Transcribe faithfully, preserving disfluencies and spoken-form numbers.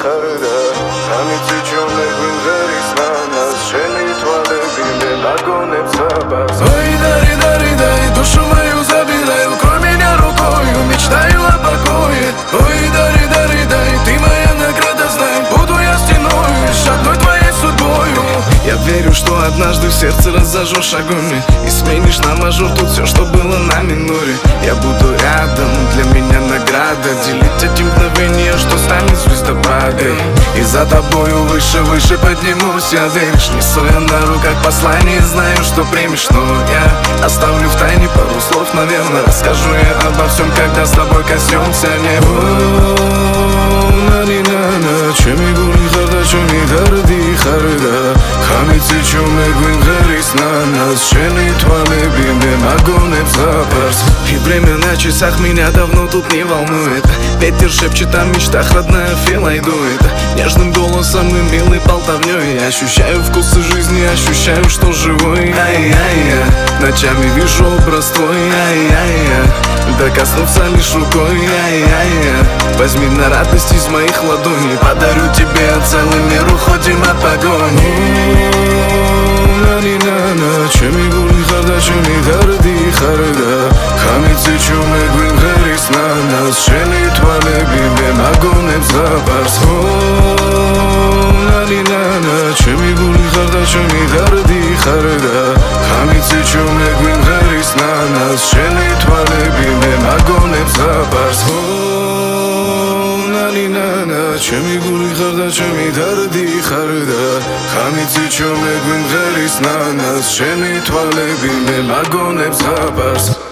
ხარდა ამიცი ჩომე გვიმღერის ნანას შენი თვალები მე მაგონებს აბას Ой, дари, дари, дай душу мою забирай, укрой меня рукою, мечтаю о покое. Ой, дари, дари, дай, ты моя награда, знай, буду я стеной, лишь одной твоей судьбою. Я верю, что однажды в сердце разожжешь огонь и сменишь на мажор тут все, что было на миноре. Я буду рядом, для меня награда, делить эти мгновения, что станет звездопадом. И за тобою выше, выше поднимусь, я веришь, несу я на руках послание, знаю, что примешь, но я оставлю в тайне пару слов, наверное, расскажу я обо всем, когда с тобой коснемся неба. Ჩემი გული ხარ და ჩემი გარდი ხარ და ხამიცი ჩომე გვიმღერის нанас შენი თვალები მე მაგონებს აფარს. И время на часах меня давно тут не волнует. Ветер шепчет о мечтах, родная филой дует. Нежным голосом и милой болтовней я ощущаю вкусы жизни, ощущаю, что живой. Ай-яй-я, ночами вижу образ твой. Ай-яй-я, докоснуться лишь рукой. Ай-яй-я, возьми на радость из моих ладоней, подарю тебе целый мир, уходим от погони. Ჩემი გული ხარ და ჩემი გარდი ხარ და ხამიცი ჩომე გვიმღერის ნანას შენი თვალები მე მაგონებს აფარს. ჩემი გული ხარ და ჩემი გარდი ხარ და ხამიცი ჩომე გვიმღერის ნანას შენი თვალები მე მაგონებს აფარს. ჩემი გული ხარ და ჩემი გარდი ხარ და ხამიცი ჩომე გვიმღერის ნანას შენი თვალები მე მაგონებს აფარს.